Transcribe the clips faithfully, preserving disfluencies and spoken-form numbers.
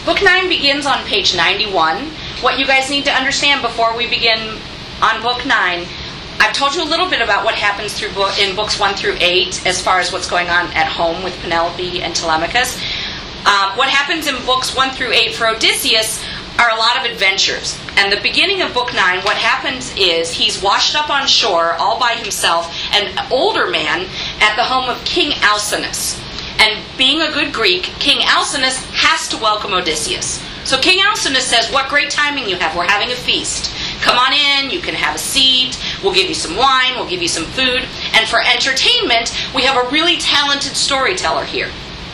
Book nine begins on page ninety-one. What you guys need to understand before we begin on book nine, I've told you a little bit about what happens through book, in books one through eight as far as what's going on at home with Penelope and Telemachus. Uh, what happens in books one through eight for Odysseus are a lot of adventures. And the beginning of book nine, what happens is he's washed up on shore all by himself, an older man, at the home of King Alcinous. And being a good Greek, King Alcinous has to welcome Odysseus. So King Alcinous says, "What great timing you have. We're having a feast. Come on in, you can have a seat, we'll give you some wine, we'll give you some food." And for entertainment, we have a really talented storyteller here.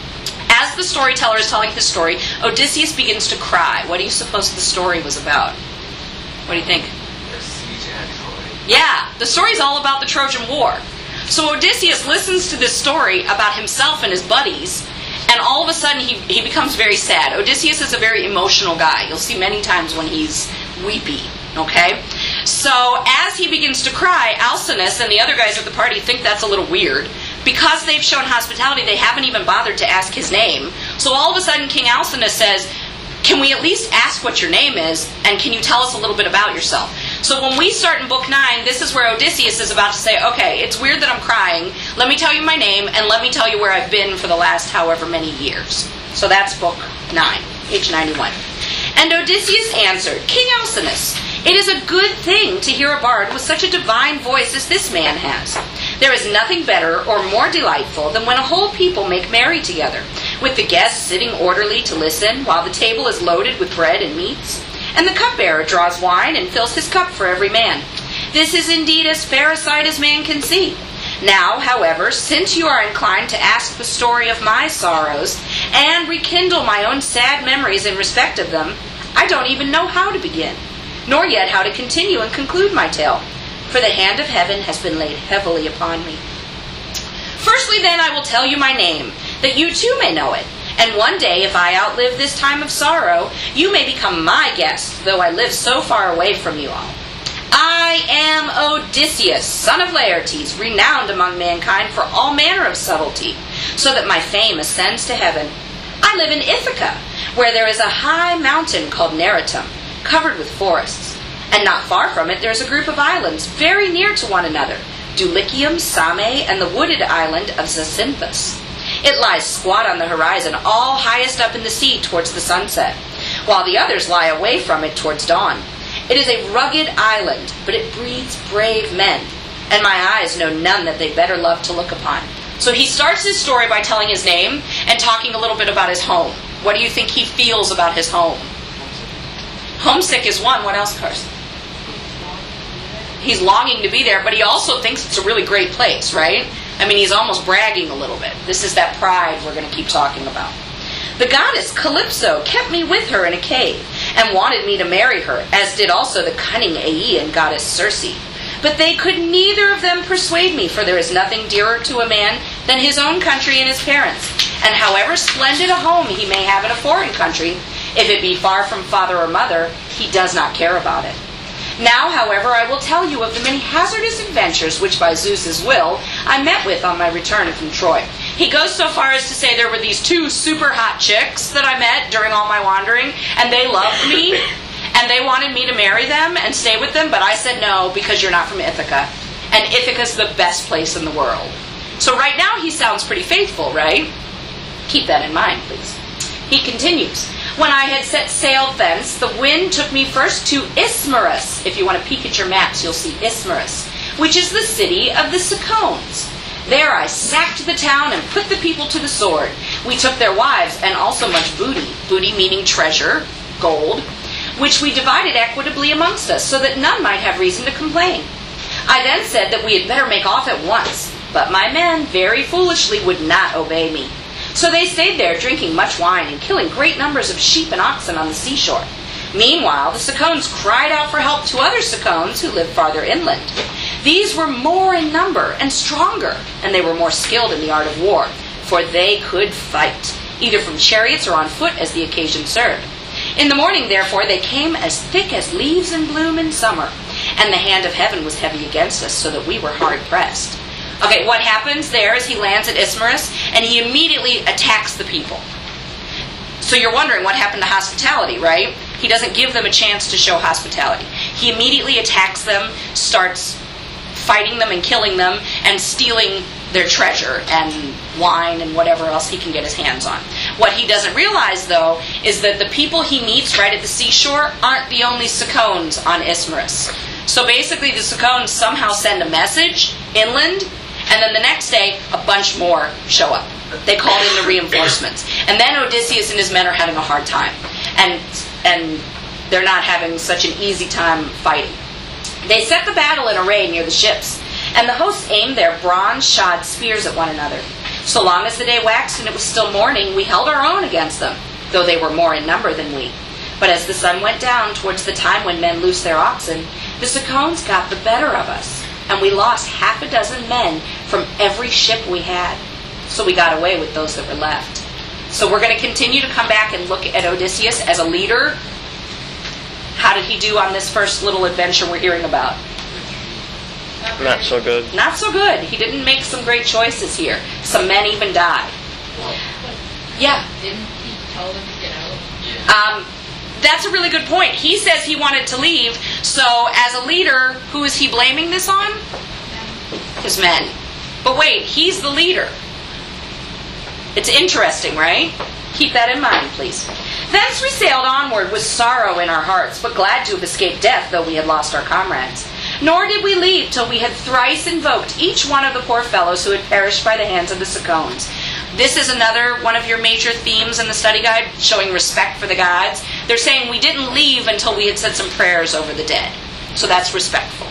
As the storyteller is telling his story, Odysseus begins to cry. What do you suppose the story was about? What do you think? The siege at Troy. Yeah, the story's all about the Trojan War. So Odysseus listens to this story about himself and his buddies, and all of a sudden he, he becomes very sad. Odysseus is a very emotional guy. You'll see many times when he's weepy. Okay? So as he begins to cry, Alcinous and the other guys at the party think that's a little weird. Because they've shown hospitality, they haven't even bothered to ask his name. So all of a sudden King Alcinous says, "Can we at least ask what your name is, and can you tell us a little bit about yourself?" So when we start in book nine, this is where Odysseus is about to say, "Okay, it's weird that I'm crying. Let me tell you my name, and let me tell you where I've been for the last however many years." So that's book nine, page ninety-one. And Odysseus answered, "King Alcinous, it is a good thing to hear a bard with such a divine voice as this man has. There is nothing better or more delightful than when a whole people make merry together, with the guests sitting orderly to listen, while the table is loaded with bread and meats, and the cupbearer draws wine and fills his cup for every man. This is indeed as fair a sight as man can see. Now, however, since you are inclined to ask the story of my sorrows, and rekindle my own sad memories in respect of them, I don't even know how to begin, nor yet how to continue and conclude my tale, for the hand of heaven has been laid heavily upon me. Firstly, then, I will tell you my name, that you too may know it, and one day, if I outlive this time of sorrow, you may become my guest, though I live so far away from you all. I am Odysseus, son of Laertes, renowned among mankind for all manner of subtlety, so that my fame ascends to heaven. I live in Ithaca, where there is a high mountain called Neritum, covered with forests. And not far from it there is a group of islands very near to one another, Dulichium, Same, and the wooded island of Zacynthus. It lies squat on the horizon, all highest up in the sea towards the sunset, while the others lie away from it towards dawn. It is a rugged island, but it breeds brave men, and my eyes know none that they better love to look upon. So he starts his story by telling his name and talking a little bit about his home. What do you think he feels about his home? Homesick is one. What else, Carson? He's longing to be there, but he also thinks it's a really great place, right? I mean, he's almost bragging a little bit. This is that pride we're going to keep talking about. The goddess Calypso kept me with her in a cave and wanted me to marry her, as did also the cunning Aeaean goddess Circe. But they could neither of them persuade me, for there is nothing dearer to a man than his own country and his parents. And however splendid a home he may have in a foreign country, if it be far from father or mother, he does not care about it. Now, however, I will tell you of the many hazardous adventures which by Zeus's will I met with on my return from Troy. He goes so far as to say there were these two super hot chicks that I met during all my wandering, and they loved me, and they wanted me to marry them and stay with them, but I said no, because you're not from Ithaca. And Ithaca's the best place in the world. So right now he sounds pretty faithful, right? Keep that in mind, please. He continues. When I had set sail thence, the wind took me first to Ismarus. If you want to peek at your maps, you'll see Ismarus, which is the city of the Cicones. There I sacked the town and put the people to the sword. We took their wives and also much booty, booty meaning treasure, gold, which we divided equitably amongst us, so that none might have reason to complain. I then said that we had better make off at once, but my men very foolishly would not obey me. So they stayed there, drinking much wine and killing great numbers of sheep and oxen on the seashore. Meanwhile, the Cicones cried out for help to other Cicones who lived farther inland. These were more in number and stronger, and they were more skilled in the art of war, for they could fight, either from chariots or on foot as the occasion served. In the morning, therefore, they came as thick as leaves in bloom in summer, and the hand of heaven was heavy against us, so that we were hard pressed. Okay, what happens there is he lands at Ismarus, and he immediately attacks the people. So you're wondering what happened to hospitality, right? He doesn't give them a chance to show hospitality. He immediately attacks them, starts fighting them and killing them, and stealing their treasure and wine and whatever else he can get his hands on. What he doesn't realize, though, is that the people he meets right at the seashore aren't the only Sacones on Ismarus. So basically, the Sacones somehow send a message inland, and then the next day, a bunch more show up. They called in the reinforcements. And then Odysseus and his men are having a hard time. And, and they're not having such an easy time fighting. They set the battle in array near the ships, and the hosts aimed their bronze-shod spears at one another. So long as the day waxed and it was still morning, we held our own against them, though they were more in number than we. But as the sun went down towards the time when men loose their oxen, the Sacones got the better of us, and we lost half a dozen men from every ship we had. So we got away with those that were left. So we're going to continue to come back and look at Odysseus as a leader. How did he do on this first little adventure we're hearing about? Not so good. Not so good. He didn't make some great choices here. Some men even died. Yeah. Didn't he tell them to get out? Um, that's a really good point. He says he wanted to leave, so as a leader, who is he blaming this on? His men. But wait, he's the leader. It's interesting, right? Keep that in mind, please. Thence we sailed onward with sorrow in our hearts, but glad to have escaped death, though we had lost our comrades. Nor did we leave till we had thrice invoked each one of the poor fellows who had perished by the hands of the Sacones. This is another one of your major themes in the study guide, showing respect for the gods. They're saying we didn't leave until we had said some prayers over the dead. So that's respectful.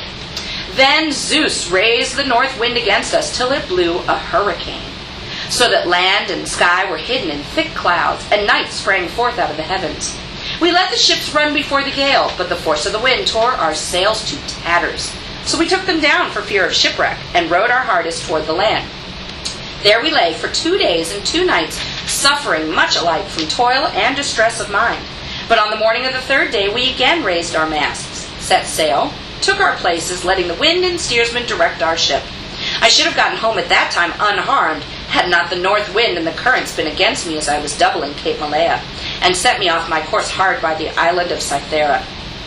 Then Zeus raised the north wind against us till it blew a hurricane, so that land and sky were hidden in thick clouds, and night sprang forth out of the heavens. We let the ships run before the gale, but the force of the wind tore our sails to tatters. So we took them down for fear of shipwreck, and rowed our hardest toward the land. There we lay for two days and two nights, suffering much alike from toil and distress of mind. But on the morning of the third day we again raised our masts, set sail, took our places, letting the wind and steersman direct our ship. I should have gotten home at that time unharmed, had not the north wind and the currents been against me as I was doubling Cape Malea, and set me off my course hard by the island of Cythera.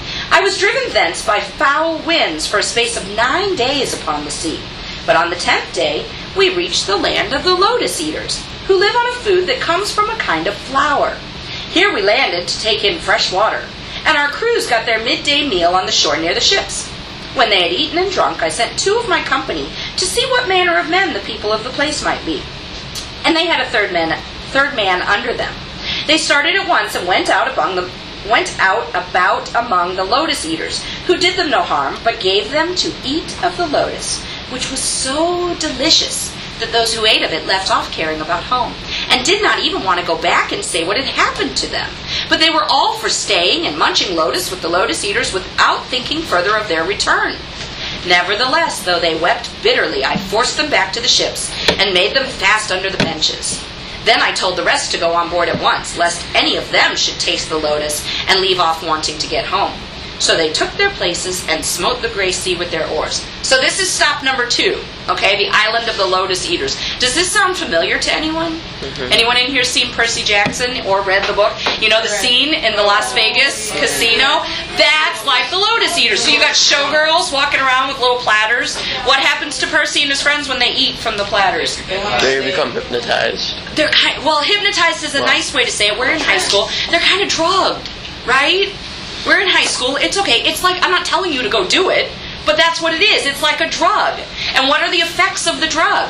I was driven thence by foul winds for a space of nine days upon the sea. But on the tenth day we reached the land of the lotus eaters, who live on a food that comes from a kind of flower. Here we landed to take in fresh water, and our crews got their midday meal on the shore near the ships. When they had eaten and drunk, I sent two of my company to see what manner of men the people of the place might be. And they had a third man, third man under them. They started at once and went out among the went out about among the lotus eaters, who did them no harm, but gave them to eat of the lotus, which was so delicious that those who ate of it left off caring about home, and did not even want to go back and say what had happened to them. But they were all for staying and munching lotus with the lotus eaters without thinking further of their return. Nevertheless, though they wept bitterly, I forced them back to the ships, and made them fast under the benches. Then I told the rest to go on board at once, lest any of them should taste the lotus and leave off wanting to get home. So they took their places and smote the gray sea with their oars. So this is stop number two, okay? The island of the lotus eaters. Does this sound familiar to anyone? Mm-hmm. Anyone in here seen Percy Jackson or read the book? You know the scene in the Las Vegas casino? That's like the lotus eaters. So you got showgirls walking around with little platters. What happens to Percy and his friends when they eat from the platters? They become hypnotized. They're kind. Well, hypnotized is a Well, nice way to say it. We're in high school. They're kind of drugged, right? We're in high school. It's okay. It's like, I'm not telling you to go do it, but that's what it is. It's like a drug. And what are the effects of the drug?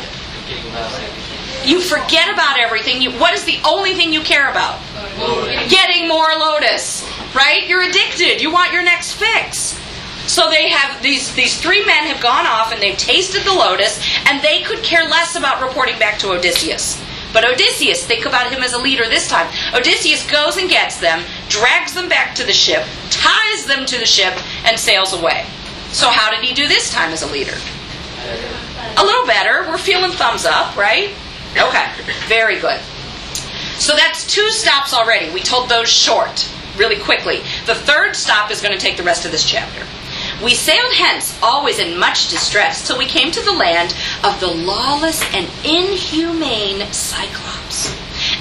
You forget about everything. You, what is the only thing you care about? Getting more lotus, right? You're addicted. You want your next fix. So they have, these, these three men have gone off and they've tasted the lotus, and they could care less about reporting back to Odysseus. But Odysseus, think about him as a leader this time. Odysseus goes and gets them, drags them back to the ship, ties them to the ship, and sails away. So how did he do this time as a leader? A little better. We're feeling thumbs up, right? Okay, very good. So that's two stops already. We told those short, really quickly. The third stop is going to take the rest of this chapter. We sailed hence, always in much distress, till we came to the land of the lawless and inhumane Cyclops.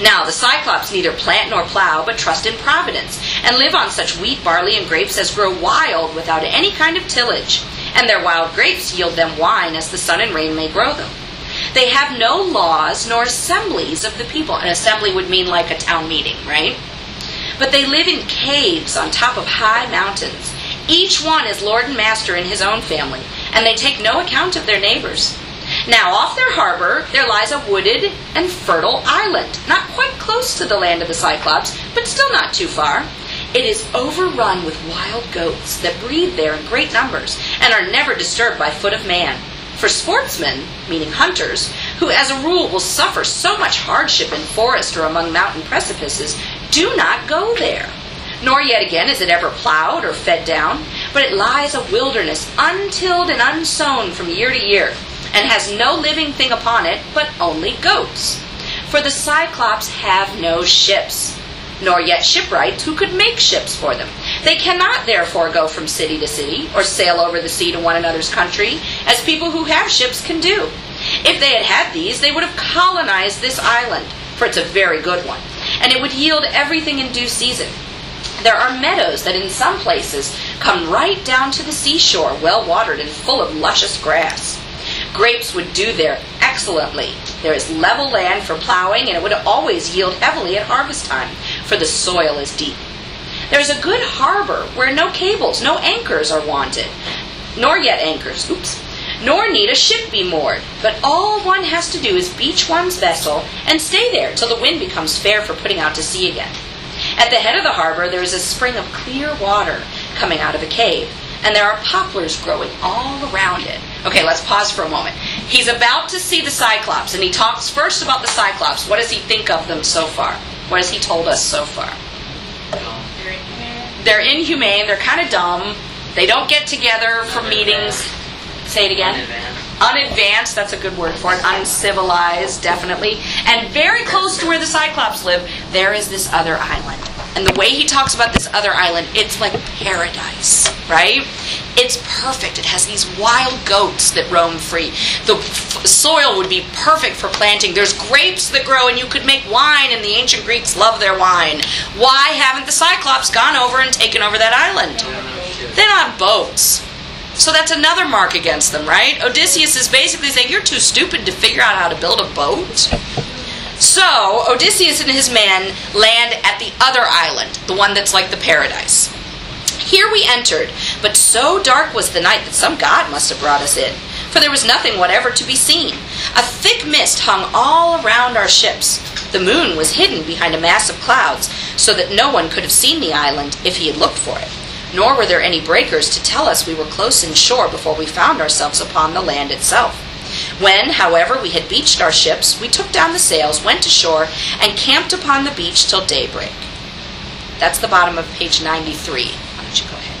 Now the Cyclops neither plant nor plow, but trust in providence, and live on such wheat, barley, and grapes as grow wild without any kind of tillage. And their wild grapes yield them wine as the sun and rain may grow them. They have no laws nor assemblies of the people. An assembly would mean like a town meeting, right? But they live in caves on top of high mountains. Each one is lord and master in his own family, and they take no account of their neighbors. Now off their harbor there lies a wooded and fertile island, not quite close to the land of the Cyclops, but still not too far. It is overrun with wild goats that breed there in great numbers, and are never disturbed by foot of man. For sportsmen, meaning hunters, who as a rule will suffer so much hardship in forest or among mountain precipices, do not go there. Nor yet again is it ever plowed or fed down, but it lies a wilderness, untilled and unsown from year to year, and has no living thing upon it, but only goats. For the Cyclops have no ships, nor yet shipwrights who could make ships for them. They cannot therefore go from city to city, or sail over the sea to one another's country, as people who have ships can do. If they had had these, they would have colonized this island, for it's a very good one, and it would yield everything in due season. There are meadows that in some places come right down to the seashore, well watered and full of luscious grass. Grapes would do there excellently. There is level land for plowing, and it would always yield heavily at harvest time, for the soil is deep. There is a good harbor where no cables, no anchors are wanted, nor yet anchors, oops, nor need a ship be moored, but all one has to do is beach one's vessel and stay there till the wind becomes fair for putting out to sea again. At the head of the harbor there is a spring of clear water coming out of a cave, and there are poplars growing all around it. Okay, let's pause for a moment. He's about to see the Cyclops, and he talks first about the Cyclops. What does he think of them so far? What has he told us so far? They're inhumane. They're inhumane. They're kind of dumb. They don't get together for meetings. Say it again. Unadvanced. Unadvanced, that's a good word for it. Uncivilized, definitely. And very close to where the Cyclops live, there is this other island. And the way he talks about this other island, it's like paradise, right? It's perfect. It has these wild goats that roam free. The f- soil would be perfect for planting. There's grapes that grow, and you could make wine, and the ancient Greeks love their wine. Why haven't the Cyclops gone over and taken over that island? They don't have boats. So that's another mark against them, right? Odysseus is basically saying, you're too stupid to figure out how to build a boat. So Odysseus and his men land at the other island, the one that's like the paradise. Here we entered, but so dark was the night that some god must have brought us in, for there was nothing whatever to be seen. A thick mist hung all around our ships. The moon was hidden behind a mass of clouds, so that no one could have seen the island if he had looked for it. Nor were there any breakers to tell us we were close inshore before we found ourselves upon the land itself. When, however, we had beached our ships, we took down the sails, went ashore, and camped upon the beach till daybreak. That's the bottom of page ninety-three. Why don't you go ahead?